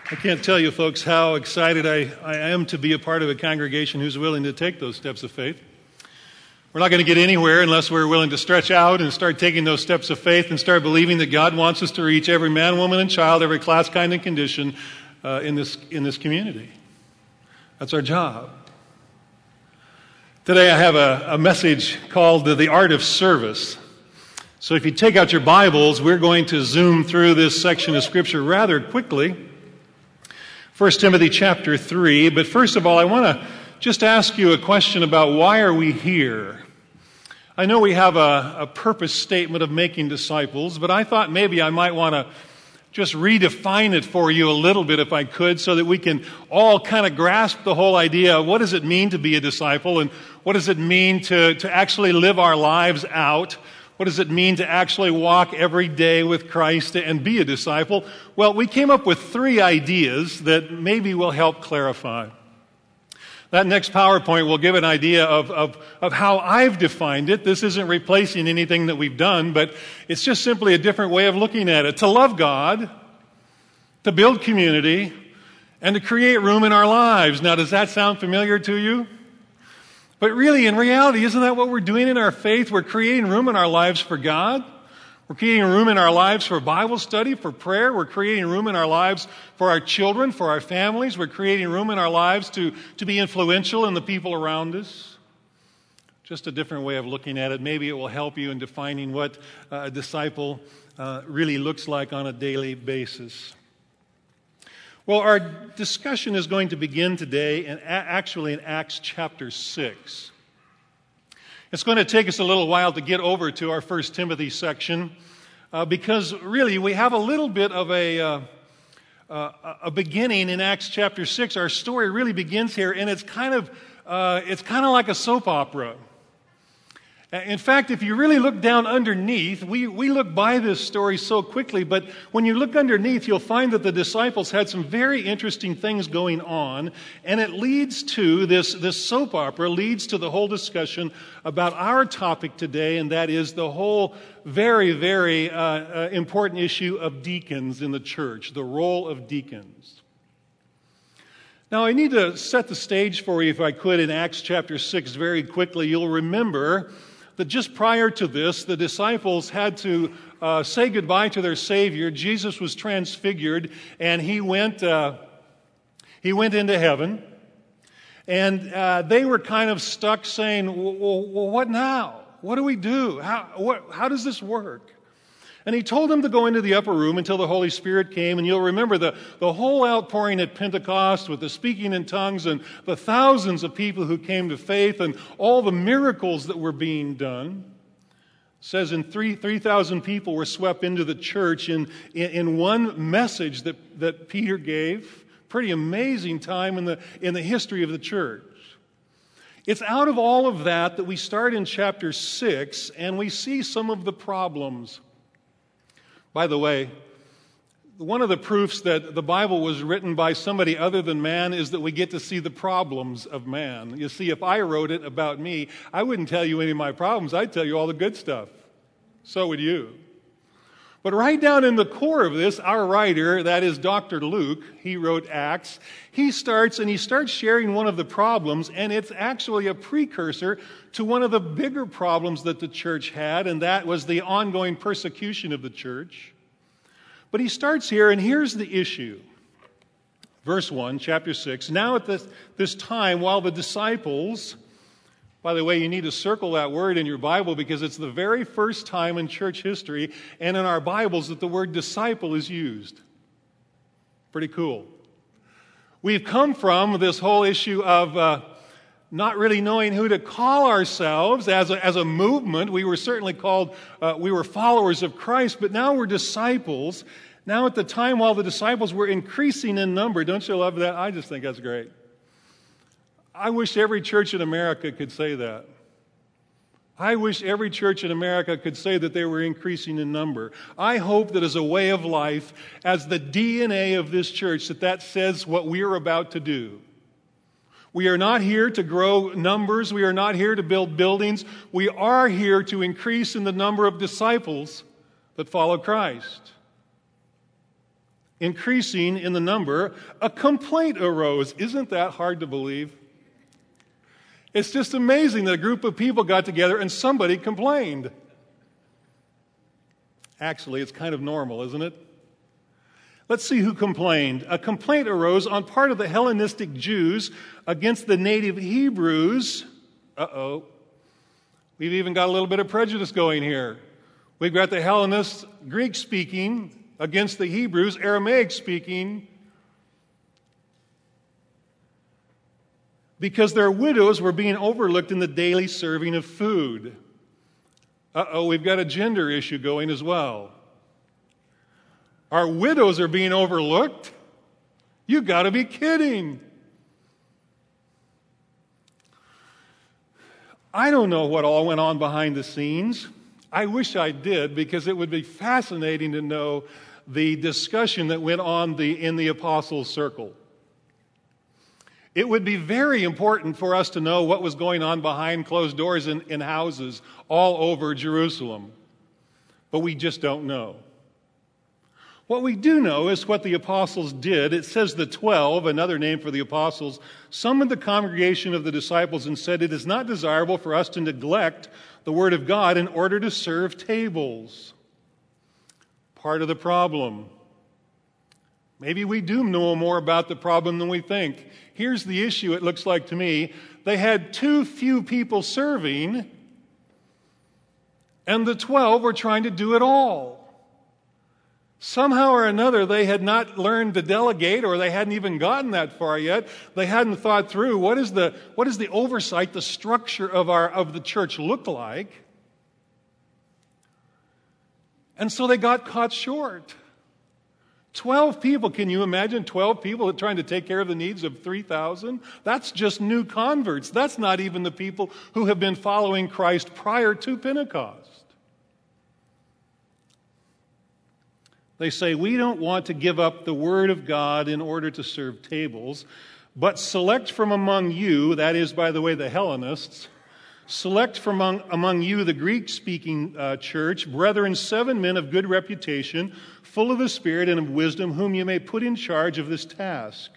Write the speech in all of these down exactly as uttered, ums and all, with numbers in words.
I can't tell you, folks, how excited I, I am to be a part of a congregation who's willing to take those steps of faith. We're not going to get anywhere unless we're willing to stretch out and start taking those steps of faith and start believing that God wants us to reach every man, woman, and child, every class, kind, and condition uh, in this in this community. That's our job. Today I have a, a message called The Art of Service. So if you take out your Bibles, we're going to zoom through this section of Scripture rather quickly. First Timothy chapter three, but first of all, I want to just ask you a question about why are we here? I know we have a, a purpose statement of making disciples, but I thought maybe I might want to just redefine it for you a little bit if I could, so that we can all kind of grasp the whole idea of what does it mean to be a disciple, and what does it mean to, to actually live our lives out. What does it mean to actually walk every day with Christ and be a disciple? Well, we came up with three ideas that maybe will help clarify. That next PowerPoint will give an idea of, of, of how I've defined it. This isn't replacing anything that we've done, but it's just simply a different way of looking at it. To love God, to build community, and to create room in our lives. Now, does that sound familiar to you? But really, in reality, isn't that what we're doing in our faith? We're creating room in our lives for God. We're creating room in our lives for Bible study, for prayer. We're creating room in our lives for our children, for our families. We're creating room in our lives to, to be influential in the people around us. Just a different way of looking at it. Maybe it will help you in defining what a disciple uh, really looks like on a daily basis. Well, our discussion is going to begin today, in, actually in Acts chapter six. It's going to take us a little while to get over to our First Timothy section, uh, because really we have a little bit of a, uh, uh, a beginning in Acts chapter six. Our story really begins here, and it's kind of uh, it's kind of like a soap opera. In fact, if you really look down underneath, we, we look by this story so quickly, but when you look underneath, you'll find that the disciples had some very interesting things going on, and it leads to, this, this soap opera leads to the whole discussion about our topic today, and that is the whole very, very uh, uh, important issue of deacons in the church, the role of deacons. Now, I need to set the stage for you, if I could, in Acts chapter six very quickly. You'll remember that just prior to this, the disciples had to uh, say goodbye to their Savior. Jesus was transfigured, and he went uh, he went into heaven. And uh, they were kind of stuck saying, well, what now? What do we do? How, what, how does this work? And he told them to go into the upper room until the Holy Spirit came. And you'll remember the, the whole outpouring at Pentecost with the speaking in tongues and the thousands of people who came to faith and all the miracles that were being done. It says in three, 3,000 people were swept into the church in, in, in one message that, that Peter gave. Pretty amazing time in the, in the history of the church. It's out of all of that that we start in chapter six, and we see some of the problems. By the way, one of the proofs that the Bible was written by somebody other than man is that we get to see the problems of man. You see, if I wrote it about me, I wouldn't tell you any of my problems. I'd tell you all the good stuff. So would you. But right down in the core of this, our writer, that is Doctor Luke, he wrote Acts, he starts and he starts sharing one of the problems, and it's actually a precursor to one of the bigger problems that the church had, and that was the ongoing persecution of the church. But he starts here, and here's the issue. Verse one, chapter six, now at this, this time, while the disciples... By the way, you need to circle that word in your Bible because it's the very first time in church history and in our Bibles that the word disciple is used. Pretty cool. We've come from this whole issue of uh, not really knowing who to call ourselves as a, as a movement. We were certainly called, uh, we were followers of Christ, but now we're disciples. Now at the time while the disciples were increasing in number, don't you love that? I just think that's great. I wish every church in America could say that. I wish every church in America could say that they were increasing in number. I hope that as a way of life, as the D N A of this church, that that says what we are about to do. We are not here to grow numbers. We are not here to build buildings. We are here to increase in the number of disciples that follow Christ. increasing in the number, a complaint arose. Isn't that hard to believe? It's just amazing that a group of people got together and somebody complained. Actually, it's kind of normal, isn't it? Let's see who complained. A complaint arose on part of the Hellenistic Jews against the native Hebrews. Uh-oh. We've even got a little bit of prejudice going here. We've got the Hellenists, Greek-speaking, against the Hebrews, Aramaic-speaking, because their widows were being overlooked in the daily serving of food. Uh-oh, we've got a gender issue going as well. Our widows are being overlooked? You got to be kidding. I don't know what all went on behind the scenes. I wish I did, because it would be fascinating to know the discussion that went on the, in the Apostles' circle. It would be very important for us to know what was going on behind closed doors in, in houses all over Jerusalem. But we just don't know. What we do know is what the apostles did. It says the twelve, another name for the apostles, summoned the congregation of the disciples and said, "It is not desirable for us to neglect the word of God in order to serve tables." Part of the problem. Maybe we do know more about the problem than we think. Here's the issue, it looks like to me. They had too few people serving, and the twelve were trying to do it all. Somehow or another, they had not learned to delegate, or they hadn't even gotten that far yet. They hadn't thought through what is the, what is the oversight, the structure of, our, of the church look like. And so they got caught short. Twelve people, can you imagine twelve people trying to take care of the needs of three thousand? That's just new converts. That's not even the people who have been following Christ prior to Pentecost. They say, we don't want to give up the Word of God in order to serve tables, but select from among you, that is, by the way, the Hellenists, select from among, among you the Greek-speaking uh, church, brethren, seven men of good reputation, full of the Spirit and of wisdom, whom you may put in charge of this task.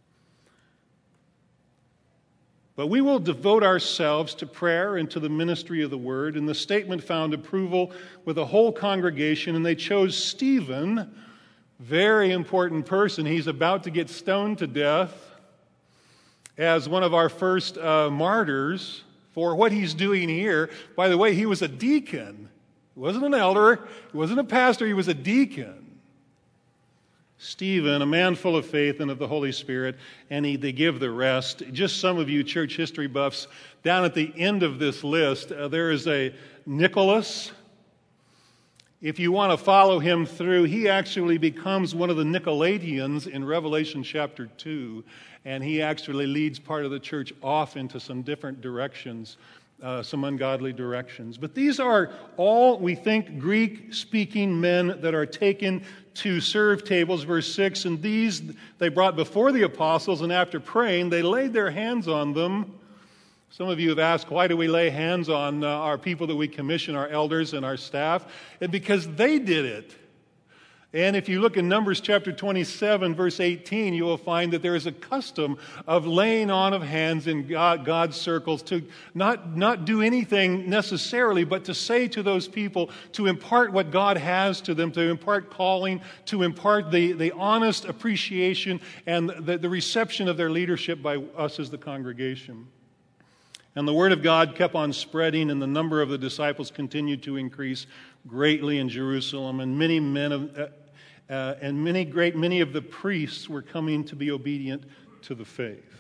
But we will devote ourselves to prayer and to the ministry of the word. And the statement found approval with the whole congregation, and they chose Stephen, very important person. He's about to get stoned to death, as one of our first uh, martyrs for what he's doing here. By the way, he was a deacon. He wasn't an elder. He wasn't a pastor. He was a deacon. Stephen, a man full of faith and of the Holy Spirit, and he, they give the rest. Just some of you church history buffs, down at the end of this list, uh, there is a Nicholas. If you want to follow him through, he actually becomes one of the Nicolaitans in Revelation chapter two, and he actually leads part of the church off into some different directions, uh, some ungodly directions. But these are all, we think, Greek-speaking men that are taken to serve tables, verse six, and these they brought before the apostles, and after praying, they laid their hands on them. Some of you have asked, why do we lay hands on uh, our people that we commission, our elders and our staff? And because they did it. And if you look in Numbers chapter twenty-seven, verse eighteen, you will find that there is a custom of laying on of hands in God, God's circles to not, not do anything necessarily, but to say to those people, to impart what God has to them, to impart calling, to impart the, the honest appreciation and the, the reception of their leadership by us as the congregation. And the word of God kept on spreading, and the number of the disciples continued to increase greatly in Jerusalem, and many men of... Uh, Uh, and many great many of the priests were coming to be obedient to the faith.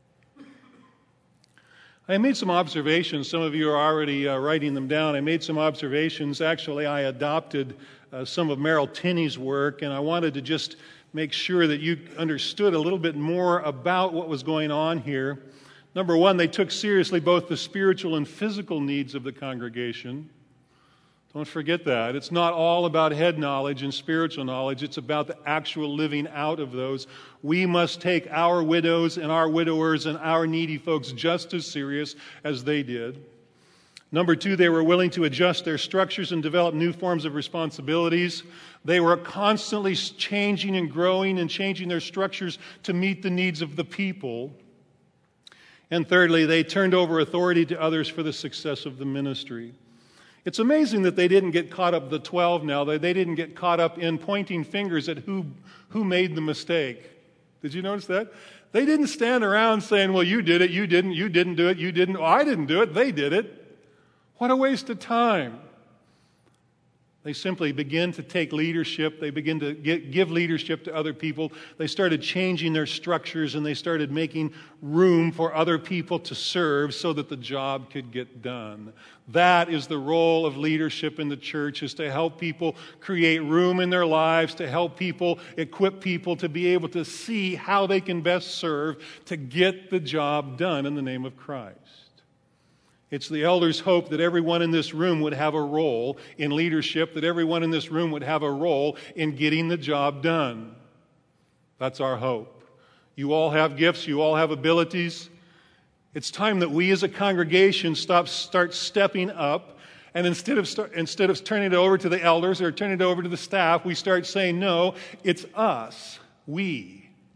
I made some observations. Some of you are already uh, writing them down. I made some observations. Actually, I adopted uh, some of Merrill Tenney's work, and I wanted to just make sure that you understood a little bit more about what was going on here. Number one, they took seriously both the spiritual and physical needs of the congregation. Don't forget that. It's not all about head knowledge and spiritual knowledge. It's about the actual living out of those. We must take our widows and our widowers and our needy folks just as serious as they did. Number two, they were willing to adjust their structures and develop new forms of responsibilities. They were constantly changing and growing and changing their structures to meet the needs of the people. And thirdly, they turned over authority to others for the success of the ministry. It's amazing that they didn't get caught up, the twelve now, they, they didn't get caught up in pointing fingers at who, who made the mistake. Did you notice that? They didn't stand around saying, well, you did it, you didn't, you didn't do it, you didn't, oh, I didn't do it, they did it. What a waste of time. They simply begin to take leadership. They begin to give leadership to other people. They started changing their structures, and they started making room for other people to serve so that the job could get done. That is the role of leadership in the church, is to help people create room in their lives, to help people, equip people to be able to see how they can best serve to get the job done in the name of Christ. It's the elders' hope that everyone in this room would have a role in leadership, that everyone in this room would have a role in getting the job done. That's our hope. You all have gifts, you all have abilities. It's time that we as a congregation stop, start stepping up, and instead of, start, instead of turning it over to the elders or turning it over to the staff, we start saying, no, it's us, we.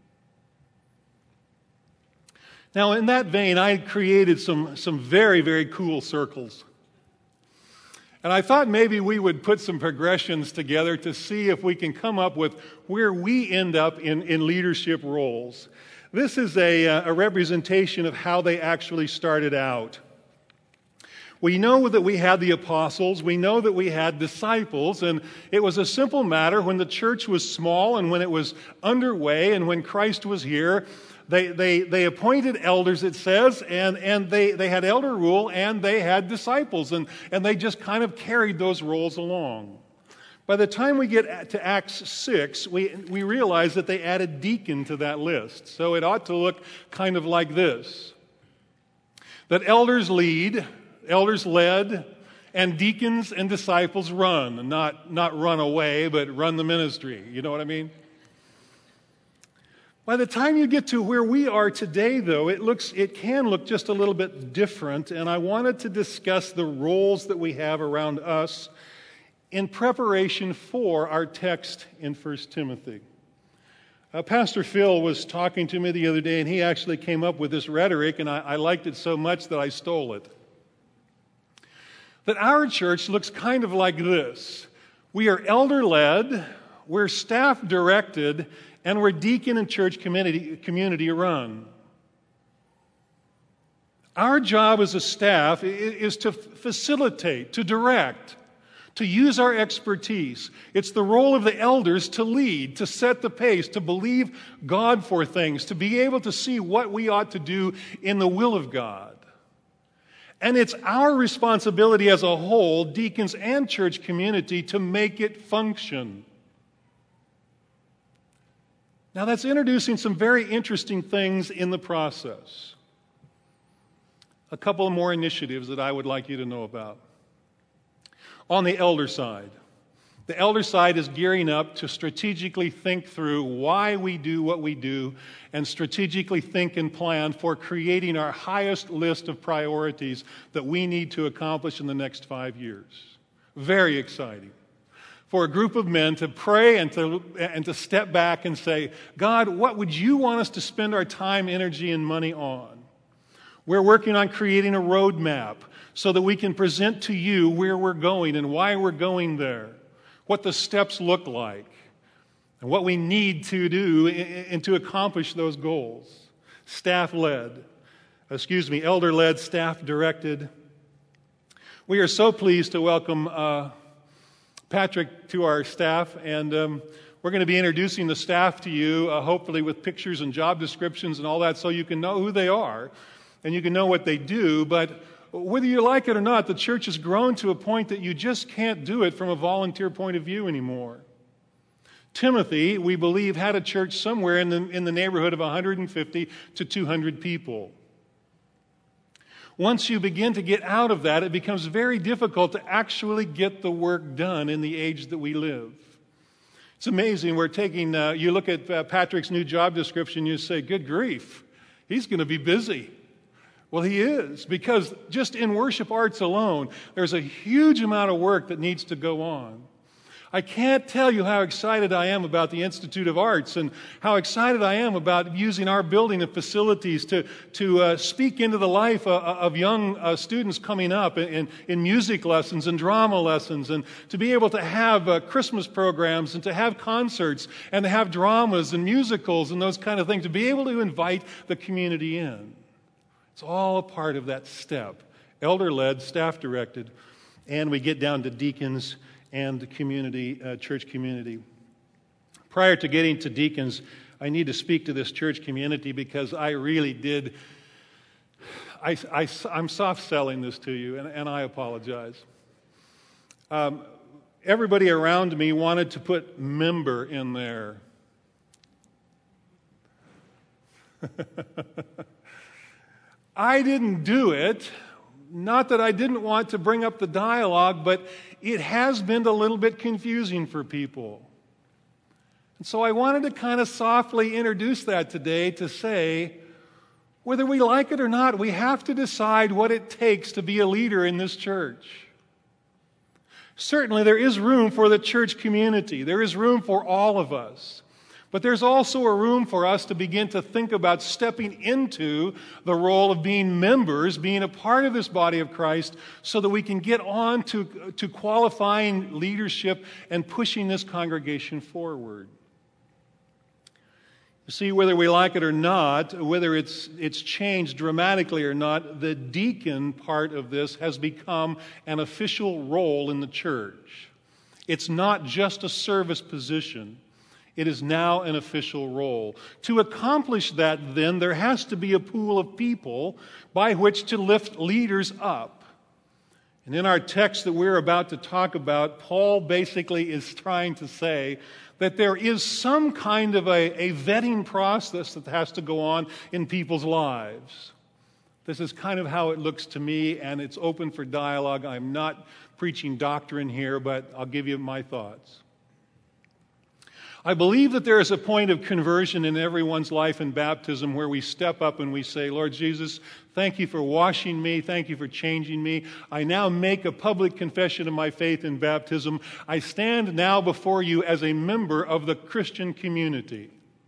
Now, in that vein, I created some, some very, very cool circles. And I thought maybe we would put some progressions together to see if we can come up with where we end up in, in leadership roles. This is a, a representation of how they actually started out. We know that we had the apostles, we know that we had disciples, and it was a simple matter when the church was small and when it was underway and when Christ was here. They, they, they appointed elders, it says, and, and they, they had elder rule and they had disciples, and, and they just kind of carried those roles along. By the time we get to Acts six, we, we realize that they added deacon to that list. So it ought to look kind of like this: that elders lead, elders led, and deacons and disciples run. Not, not run away, but run the ministry. You know what I mean? By the time you get to where we are today, though, it looks, it can look just a little bit different, and I wanted to discuss the roles that we have around us in preparation for our text in First Timothy. Uh, Pastor Phil was talking to me the other day, and he actually came up with this rhetoric, and I, I liked it so much that I stole it. That our church looks kind of like this. We are elder-led, we're staff-directed, and we're deacon and church community, community run. Our job as a staff is to facilitate, to direct, to use our expertise. It's the role of the elders to lead, to set the pace, to believe God for things, to be able to see what we ought to do in the will of God. And it's our responsibility as a whole, deacons and church community, to make it function. Now, that's introducing some very interesting things in the process. A couple more initiatives that I would like you to know about. On the elder side, the elder side is gearing up to strategically think through why we do what we do and strategically think and plan for creating our highest list of priorities that we need to accomplish in the next five years. Very exciting. For a group of men to pray and to, and to step back and say, God, what would you want us to spend our time, energy, and money on? We're working on creating a roadmap so that we can present to you where we're going and why we're going there, what the steps look like, and what we need to do and to accomplish those goals. Staff-led, excuse me, elder-led, staff-directed. We are so pleased to welcome uh, Patrick to our staff, and um, we're going to be introducing the staff to you, uh, hopefully with pictures and job descriptions and all that, so you can know who they are and you can know what they do. But whether you like it or not, the church has grown to a point that you just can't do it from a volunteer point of view anymore. Timothy, we believe, had a church somewhere in the, in the neighborhood of one hundred fifty to two hundred people. Once you begin to get out of that, it becomes very difficult to actually get the work done in the age that we live. It's amazing. We're taking, uh, you look at uh, Patrick's new job description, you say, good grief, he's going to be busy. Well, he is, because just in worship arts alone, there's a huge amount of work that needs to go on. I can't tell you how excited I am about the Institute of Arts and how excited I am about using our building and facilities to, to uh, speak into the life uh, of young uh, students coming up in, in music lessons and drama lessons, and to be able to have uh, Christmas programs and to have concerts and to have dramas and musicals and those kind of things, to be able to invite the community in. It's all a part of that step. Elder-led, staff-directed, and we get down to deacons and the community, uh, church community. Prior to getting to deacons, I need to speak to this church community because I really did, I, I, I'm soft-selling this to you, and, and I apologize. Um, everybody around me wanted to put member in there. I didn't do it. Not that I didn't want to bring up the dialogue, but it has been a little bit confusing for people. And so I wanted to kind of softly introduce that today to say, whether we like it or not, we have to decide what it takes to be a leader in this church. Certainly there is room for the church community. There is room for all of us. But there's also a room for us to begin to think about stepping into the role of being members, being a part of this body of Christ, so that we can get on to, to qualifying leadership and pushing this congregation forward. You see, whether we like it or not, whether it's, it's changed dramatically or not, the deacon part of this has become an official role in the church. It's not just a service position. It is now an official role. To accomplish that, then, there has to be a pool of people by which to lift leaders up. And in our text that we're about to talk about, Paul basically is trying to say that there is some kind of a, a vetting process that has to go on in people's lives. This is kind of how it looks to me, and it's open for dialogue. I'm not preaching doctrine here, but I'll give you my thoughts. I believe that there is a point of conversion in everyone's life in baptism where we step up and we say, Lord Jesus, thank you for washing me. Thank you for changing me. I now make a public confession of my faith in baptism. I stand now before you as a member of the Christian community.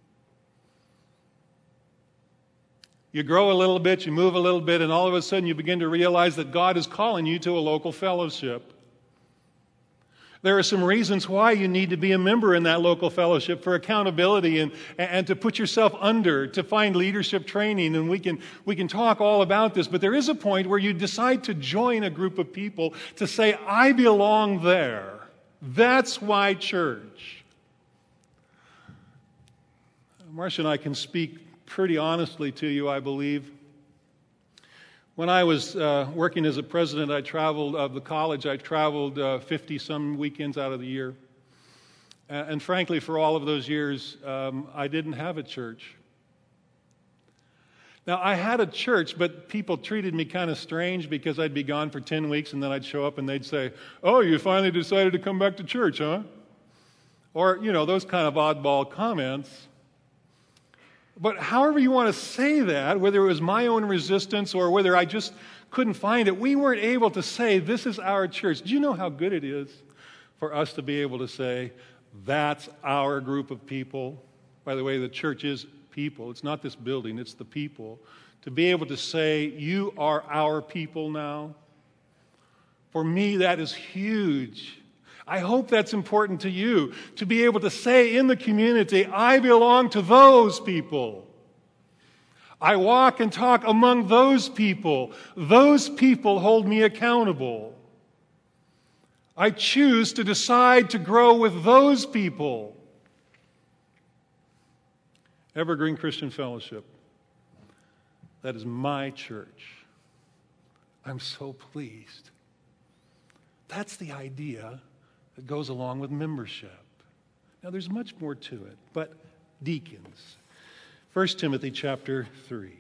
You grow a little bit, you move a little bit, and all of a sudden you begin to realize that God is calling you to a local fellowship. There are some reasons why you need to be a member in that local fellowship for accountability and, and to put yourself under, to find leadership training, and we can, we can talk all about this. But there is a point where you decide to join a group of people to say, I belong there. That's my church. Marcia and I can speak pretty honestly to you, I believe. When I was uh, working as a president, I traveled of the college. I traveled uh, fifty-some weekends out of the year. Uh, and frankly, for all of those years, um, I didn't have a church. Now, I had a church, but people treated me kind of strange because I'd be gone for ten weeks, and then I'd show up and they'd say, oh, you finally decided to come back to church, huh? Or, you know, those kind of oddball comments. But however you want to say that, whether it was my own resistance or whether I just couldn't find it, we weren't able to say, this is our church. Do you know how good it is for us to be able to say, that's our group of people? By the way, the church is people. It's not this building, it's the people. To be able to say, you are our people now. For me, that is huge. I hope that's important to you, to be able to say in the community, I belong to those people. I walk and talk among those people. Those people hold me accountable. I choose to decide to grow with those people. Evergreen Christian Fellowship. That is my church. I'm so pleased. That's the idea that goes along with membership. Now, there's much more to it, but deacons. First Timothy chapter three.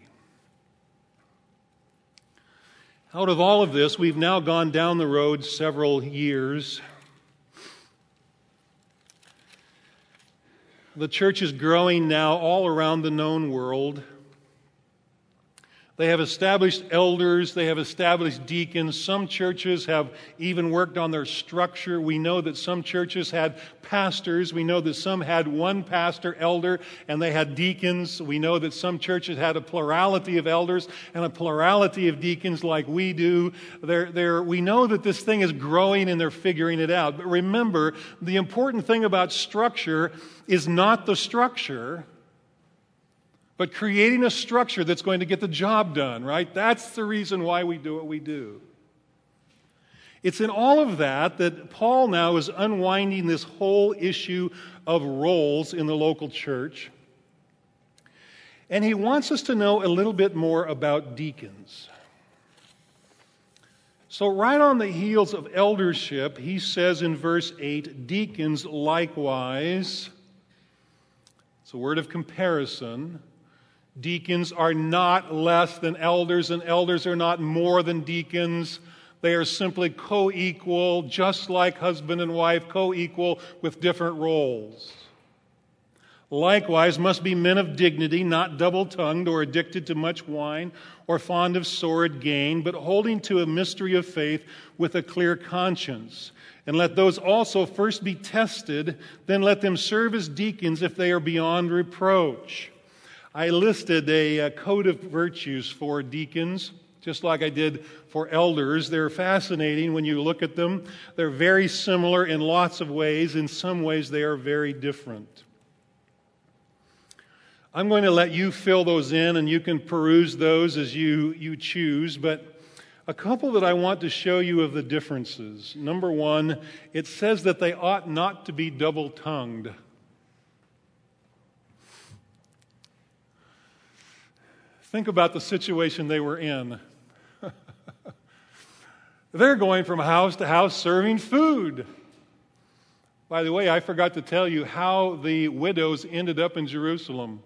Out of all of this, we've now gone down the road several years. The church is growing now all around the known world. They have established elders. They have established deacons. Some churches have even worked on their structure. We know that some churches had pastors. We know that some had one pastor, elder, and they had deacons. We know that some churches had a plurality of elders and a plurality of deacons like we do. They're, they're, we know that this thing is growing and they're figuring it out. But remember, the important thing about structure is not the structure, but creating a structure that's going to get the job done, right? That's the reason why we do what we do. It's in all of that that Paul now is unwinding this whole issue of roles in the local church. And he wants us to know a little bit more about deacons. So right on the heels of eldership, he says in verse eight, deacons likewise, it's a word of comparison. Deacons are not less than elders, and elders are not more than deacons. They are simply co-equal, just like husband and wife, co-equal with different roles. Likewise, must be men of dignity, not double-tongued or addicted to much wine or fond of sordid gain, but holding to a mystery of faith with a clear conscience. And let those also first be tested, then let them serve as deacons if they are beyond reproach. I listed a, a code of virtues for deacons, just like I did for elders. They're fascinating when you look at them. They're very similar in lots of ways. In some ways, they are very different. I'm going to let you fill those in, and you can peruse those as you, you choose, but a couple that I want to show you of the differences. Number one, it says that they ought not to be double-tongued. Think about the situation they were in. They're going from house to house serving food. By the way, I forgot to tell you how the widows ended up in Jerusalem.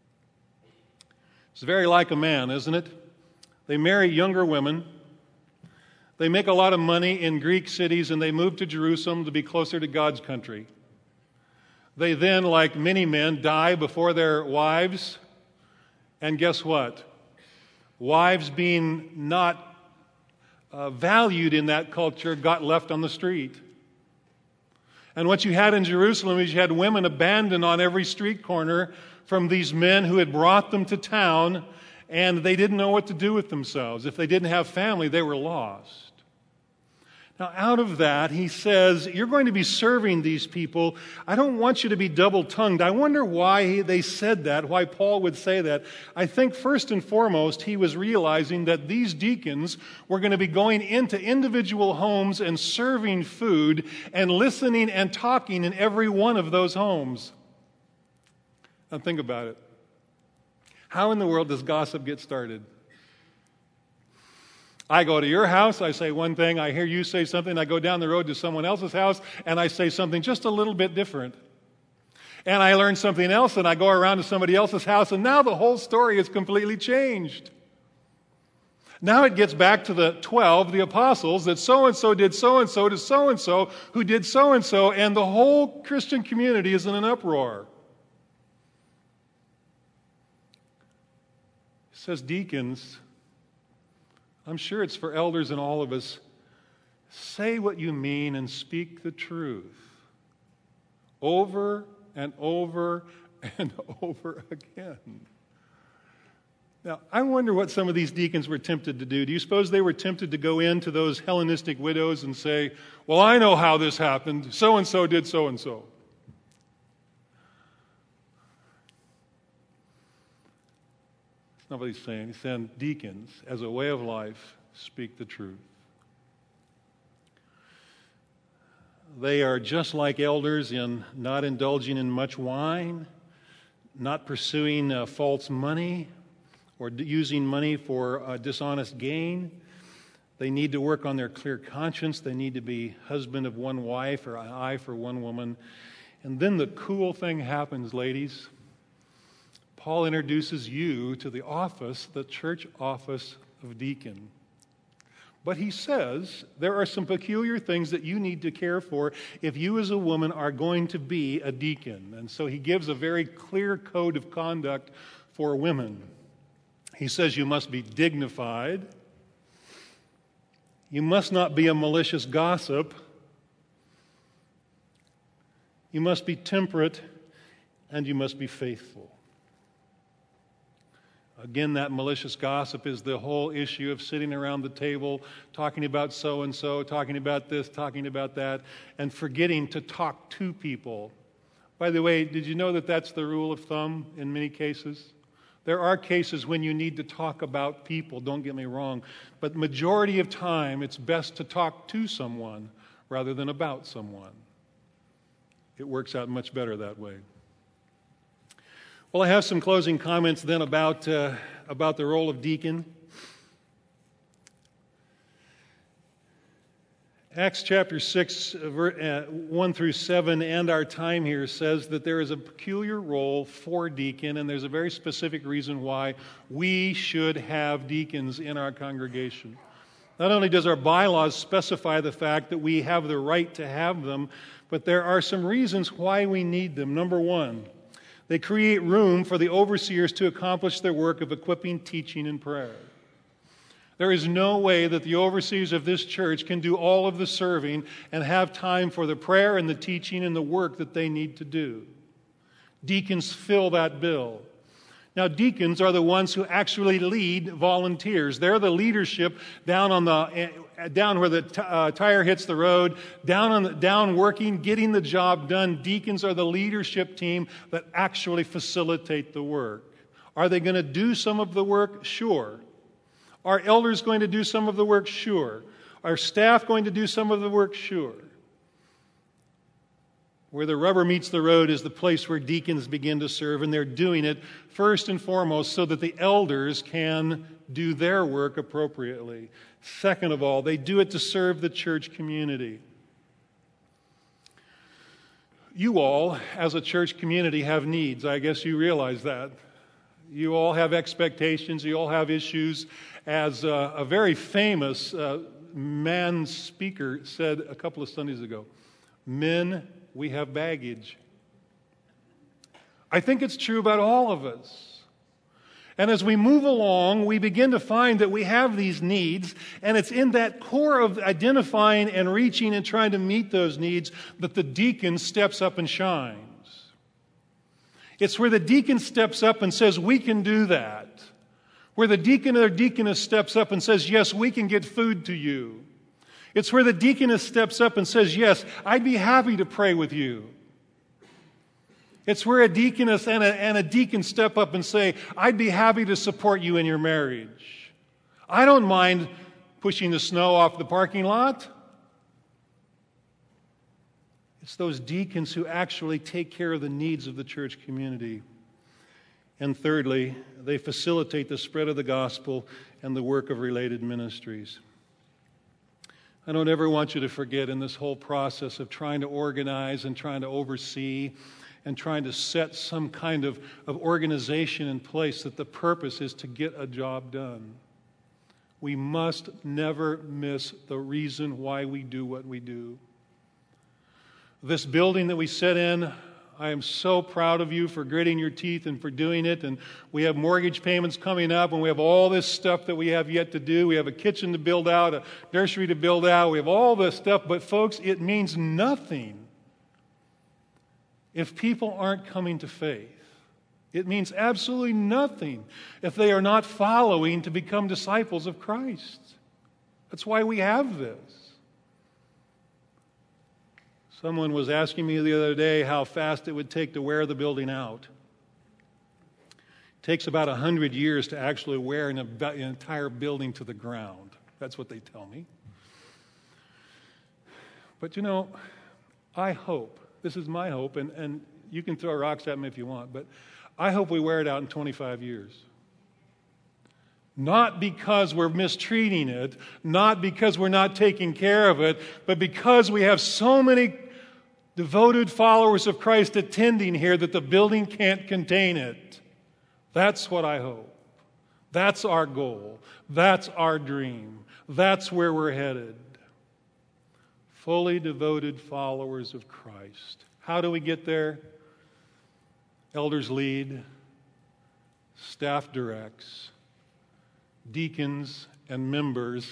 It's very like a man, isn't it? They marry younger women. They make a lot of money in Greek cities, and they move to Jerusalem to be closer to God's country. They then, like many men, die before their wives. And guess what? Wives being not uh, valued in that culture got left on the street. And what you had in Jerusalem is you had women abandoned on every street corner from these men who had brought them to town, and they didn't know what to do with themselves. If they didn't have family, they were lost. Now, out of that, he says, you're going to be serving these people. I don't want you to be double-tongued. I wonder why they said that, why Paul would say that. I think first and foremost, he was realizing that these deacons were going to be going into individual homes and serving food and listening and talking in every one of those homes. Now, think about it. How in the world does gossip get started? I go to your house, I say one thing, I hear you say something, I go down the road to someone else's house, and I say something just a little bit different. And I learn something else, and I go around to somebody else's house, and now the whole story is completely changed. Now it gets back to the twelve, the apostles, that so-and-so did so-and-so to so-and-so, who did so-and-so, and the whole Christian community is in an uproar. It says deacons, I'm sure it's for elders and all of us, say what you mean and speak the truth over and over and over again. Now, I wonder what some of these deacons were tempted to do. Do you suppose they were tempted to go into those Hellenistic widows and say, well, I know how this happened. So-and-so did so-and-so. That's not what he's saying. He's saying deacons, as a way of life, speak the truth. They are just like elders in not indulging in much wine, not pursuing uh, false money, or d- using money for uh, dishonest gain. They need to work on their clear conscience. They need to be husband of one wife or an eye for one woman. And then the cool thing happens, ladies. Paul introduces you to the office, the church office of deacon. But he says there are some peculiar things that you need to care for if you as a woman are going to be a deacon. And so he gives a very clear code of conduct for women. He says you must be dignified. You must not be a malicious gossip. You must be temperate, and you must be faithful. Again, that malicious gossip is the whole issue of sitting around the table, talking about so-and-so, talking about this, talking about that, and forgetting to talk to people. By the way, did you know that that's the rule of thumb in many cases? There are cases when you need to talk about people, don't get me wrong, but majority of time it's best to talk to someone rather than about someone. It works out much better that way. Well, I have some closing comments then about, uh, about the role of deacon. Acts chapter six, one through seven, and our time here says that there is a peculiar role for deacon, and there's a very specific reason why we should have deacons in our congregation. Not only does our bylaws specify the fact that we have the right to have them, but there are some reasons why we need them. Number one, they create room for the overseers to accomplish their work of equipping, teaching, and prayer. There is no way that the overseers of this church can do all of the serving and have time for the prayer and the teaching and the work that they need to do. Deacons fill that bill. Now, deacons are the ones who actually lead volunteers. They're the leadership down on the down where the t- uh, tire hits the road, down on the, down working, getting the job done. Deacons are the leadership team that actually facilitate the work. Are they going to do some of the work? Sure. Are elders going to do some of the work? Sure. Are staff going to do some of the work? Sure. Where the rubber meets the road is the place where deacons begin to serve, and they're doing it first and foremost so that the elders can do their work appropriately. Second of all, they do it to serve the church community. You all, as a church community, have needs. I guess you realize that. You all have expectations. You all have issues. As a, a very famous uh, man speaker said a couple of Sundays ago, men, we have baggage. I think it's true about all of us. And as we move along, we begin to find that we have these needs, and it's in that core of identifying and reaching and trying to meet those needs that the deacon steps up and shines. It's where the deacon steps up and says, we can do that. Where the deacon or deaconess steps up and says, yes, we can get food to you. It's where the deaconess steps up and says, yes, I'd be happy to pray with you. It's where a deaconess and a, and a deacon step up and say, I'd be happy to support you in your marriage. I don't mind pushing the snow off the parking lot. It's those deacons who actually take care of the needs of the church community. And thirdly, they facilitate the spread of the gospel and the work of related ministries. I don't ever want you to forget in this whole process of trying to organize and trying to oversee and trying to set some kind of, of organization in place that the purpose is to get a job done. We must never miss the reason why we do what we do. This building that we sit in, I am so proud of you for gritting your teeth and for doing it. And we have mortgage payments coming up, and we have all this stuff that we have yet to do. We have a kitchen to build out, a nursery to build out. We have all this stuff. But folks, it means nothing if people aren't coming to faith. It means absolutely nothing if they are not following to become disciples of Christ. That's why we have this. Someone was asking me the other day how fast it would take to wear the building out. It takes about one hundred years to actually wear an, an entire building to the ground. That's what they tell me. But you know, I hope, this is my hope, and, and you can throw rocks at me if you want, but I hope we wear it out in twenty-five years. Not because we're mistreating it, not because we're not taking care of it, but because we have so many devoted followers of Christ attending here that the building can't contain it. That's what I hope. That's our goal. That's our dream. That's where we're headed. Fully devoted followers of Christ. How do we get there? Elders lead. Staff directs. deacons, and members.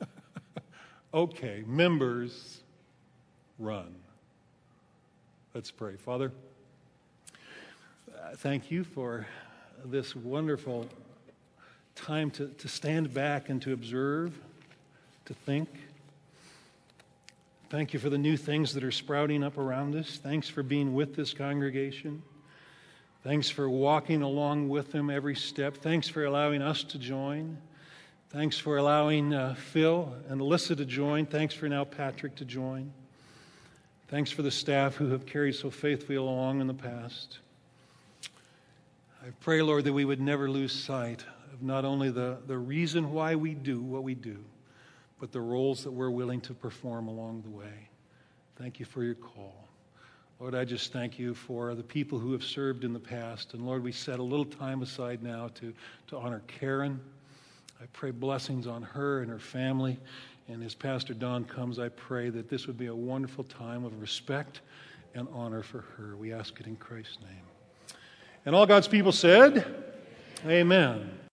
Okay, members, run. Let's pray. Father, uh, thank you for this wonderful time to, to stand back and to observe, to think. Thank you for the new things that are sprouting up around us. Thanks for being with this congregation. Thanks for walking along with them every step. Thanks for allowing us to join. Thanks for allowing uh, Phil and Alyssa to join. Thanks for now Patrick to join. Thanks for the staff who have carried so faithfully along in the past. I pray, Lord, that we would never lose sight of not only the, the reason why we do what we do, but the roles that we're willing to perform along the way. Thank you for your call. Lord, I just thank you for the people who have served in the past. And Lord, we set a little time aside now to, to honor Karen. I pray blessings on her and her family. And as Pastor Don comes, I pray that this would be a wonderful time of respect and honor for her. We ask it in Christ's name. And all God's people said, amen.